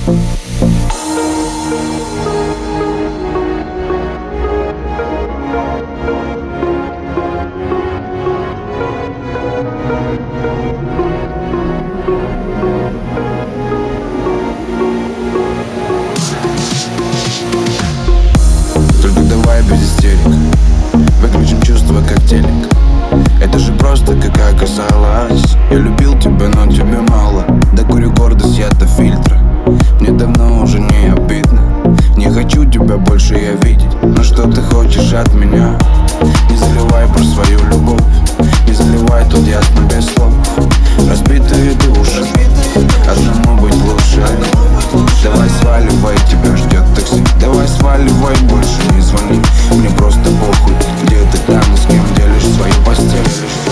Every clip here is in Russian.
Только давай без истерик, выключим чувства как телек. Это же просто как оказалось. Я любил тебя, но тебе мало. Докурю гордость, я-то фильтра. Мне давно уже не обидно. Не хочу тебя больше я видеть. Но что ты хочешь от меня? Не заливай про свою любовь. Не заливай тут ясно без слов. Разбитые души, одному быть лучше. Давай сваливай, тебя ждет такси. Давай сваливай, больше не звони. Мне просто похуй, где ты там и с кем делишь свою постель.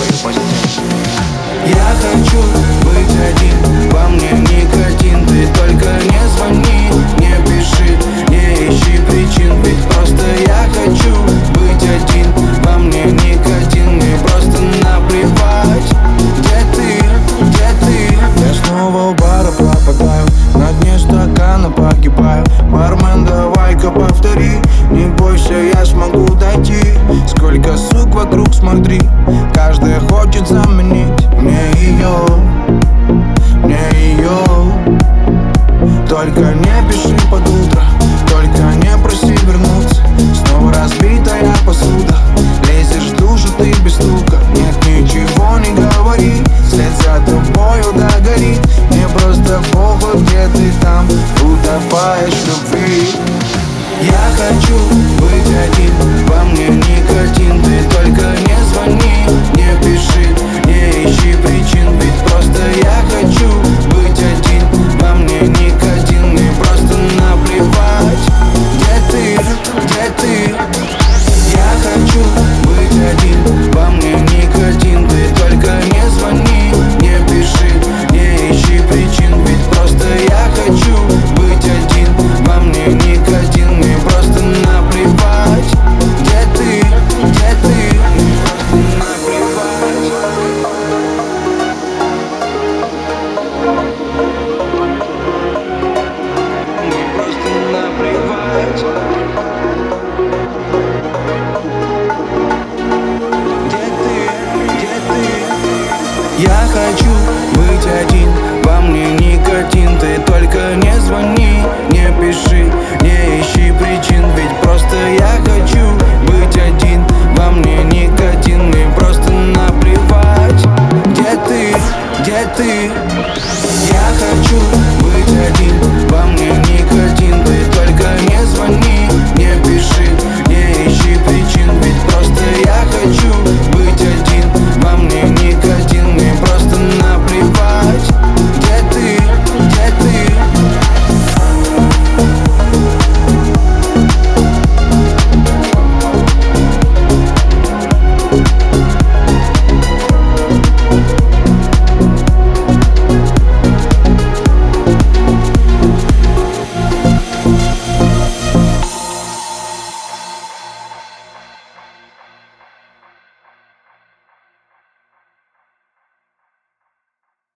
Я хочу быть один, во мне никотин. Ты только не звони, не пиши, не ищи причин. Ведь просто я хочу быть один, во мне никотин. Мне просто наплевать, где ты, где ты. Я снова у бара пропадаю, на дне стакана погибаю. Бармен, давай-ка повтори, не бойся, я смогу дойти. Сколько сук вокруг, смотри, каждая хочет заменить мне ее, только